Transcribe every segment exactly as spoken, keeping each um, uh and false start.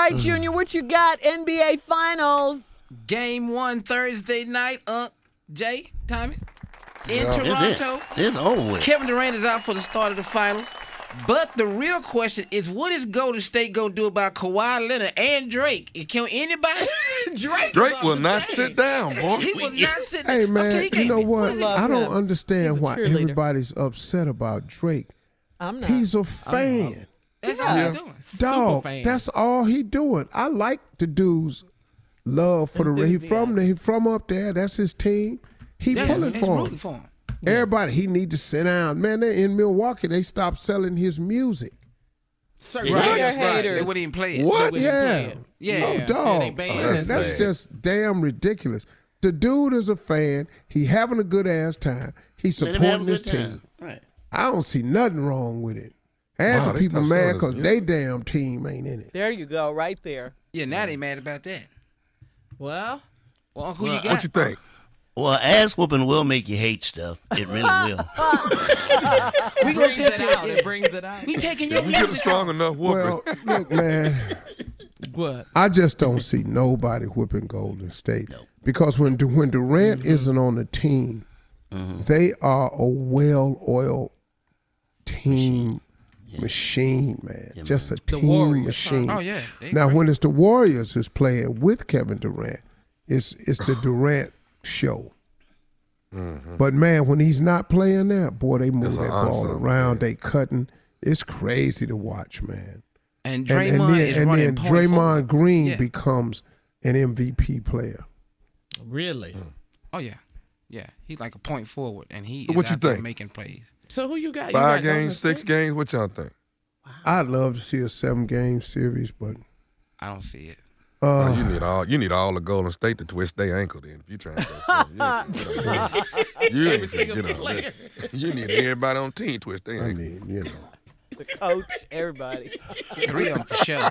right, Junior, what you got? N B A Finals. Game one Thursday night. Uh, Jay, Tommy, in Yeah. Toronto. It's, it. it's over with. Kevin Durant is out for the start of the finals. But the real question is, what is Golden State going to do about Kawhi Leonard and Drake? Can anybody? Drake Drake will not sit down, boy. He will not sit down. Hey, I'm man, telling you know what? Love I don't him. understand He's a why cheerleader. everybody's upset about Drake. I'm not. He's a fan. That's Yeah. all Yeah. he's doing. Dog, fan. that's all he doing. I like the dude's love for the he from the, he from up there. That's his team. He That's, pulling that's for rooting him. for him. Everybody, he need to sit down. Man, they in Milwaukee, they stopped selling his music. Certain Right. right. They're That's right. They haters. wouldn't even play it. What? was Yeah. playing. Yeah. No, Yeah, dog. they banned Man, it. that's That's sad. just damn ridiculous. The dude is a fan. He having a good ass time. He's Let him have a supporting his good team. time. Right. I don't see nothing wrong with it. Half Wow, the they people stopped mad selling because his they music. damn team ain't in it. There you go, right there. Yeah, now they mad about that. Well, Well, who Well, you got? What you think? Well, ass whooping will make you hate stuff. It really will. We gonna brings take it your- out. It brings it out. We taking your If we get a music strong out. enough whooping. Well, look, man, What? I just don't see nobody whipping Golden State because when Du- when Durant isn't on the team, they are a well-oiled team machine, man. Just a The team Warriors, machine. Oh yeah. They Now, great. when it's the Warriors is playing with Kevin Durant, it's it's the Durant show. But man, when he's not playing there, boy, they move It's that an ball ensemble, around. man. They cutting. It's crazy to watch, man. and And, Draymond and then, is and running then point Draymond forward. Green Yeah. becomes an M V P player. Really? Oh yeah, yeah. He's like a point forward, and he So is what you out there think? making plays. So who you got? You Five got Golden games, six State? games. What y'all think? I'd love to see a seven-game series, but I don't see it. Oh, uh, you need all you need all the Golden State to twist their ankle. Then if you trying to go, seven, you ain't gonna single get out player. there. You need everybody on the team twist their I ankle. mean, you know. The coach, everybody. Three of them for sure.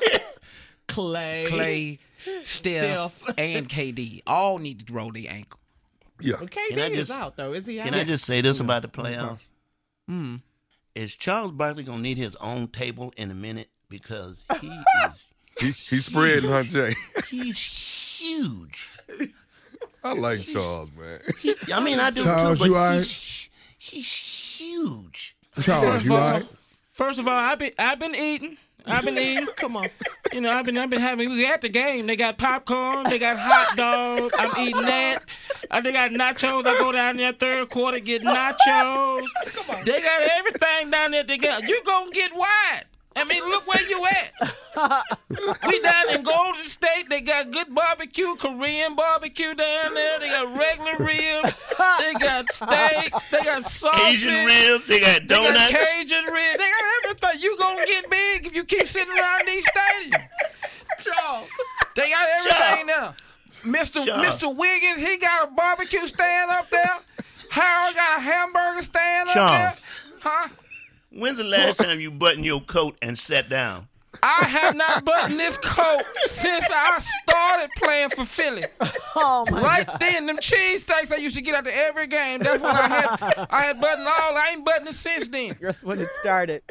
Clay. Clay, Steph, Steph. and K D all need to roll their ankle. Yeah, Okay, Can I is just- out though. Is he out? Can I just say this about the playoffs? Hmm. Is Charles Barkley gonna need his own table in a minute because he is he he's spreading, huh, Jay? he's huge. I like Charles, man. He, I mean, I do Charles, too, you but all right? he's, he's huge. Charles, you all right? First of all, I've been I've been eating. I've been eating. Come on. You know, I've been I've been having we at the game. They got popcorn, they got hot dogs. I'm eating that. Uh, they got nachos. I go down there third quarter, get nachos. They got everything down there. They got you gonna get wide. I mean, look where you at. We down in Golden State. They got good barbecue, Korean barbecue down there. They got regular ribs. They got steaks. They got sausage. Asian ribs, they got They donuts. got Cajun ribs. They got everything. You gonna get big if you keep sitting around these stadiums. Charles. They got everything now. Mister Charles. Mister Wiggins, he got a barbecue stand up there. Harold got a hamburger stand up Charles. there. Huh? When's the last time you buttoned your coat and sat down? I have not buttoned this coat since I started playing for Philly. Oh my Right God. then, them cheesesteaks I used to get after every game. That's when I had I had buttoned all. I ain't buttoned it since then. That's when it started.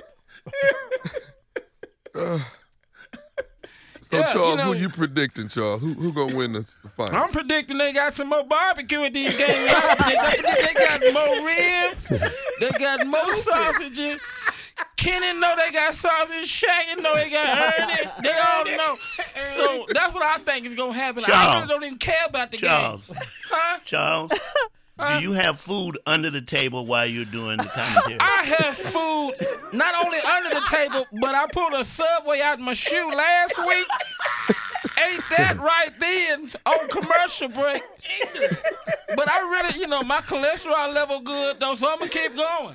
So Yeah, Charles, you know- who you predicting, Charles? Who who gonna win this fight? I'm predicting they got some more barbecue at these games. they, got, they got more ribs. They got more sausages. Kenny know they got sausage. Shaggy know they got Ernie. They all know. So that's what I think is gonna happen. I Charles. really don't even care about the Charles, game. Huh? Charles, do you have food under the table while you're doing the commentary? I have food not only under the table, but I pulled a Subway out my shoe last week. Ate that right then on commercial break. But I really, you know, my cholesterol level good though, so I'm gonna keep going.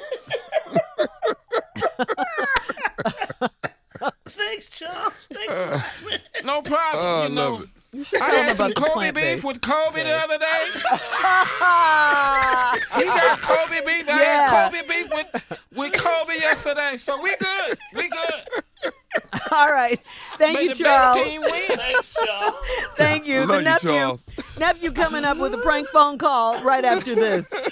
Thanks, Charles. Thanks. No problem. Oh, I you know, love it. You should I tell them had some about the Kobe plant-based. beef with Kobe the other day. Ah, He got Kobe beef. I Yeah. had Kobe beef with, with Kobe yesterday. So we good. We good. all right. Thank May you, the Charles. best team win. Thanks, Charles. Thank you. Love The you, nephew, Charles. nephew coming up with a prank phone call right after this.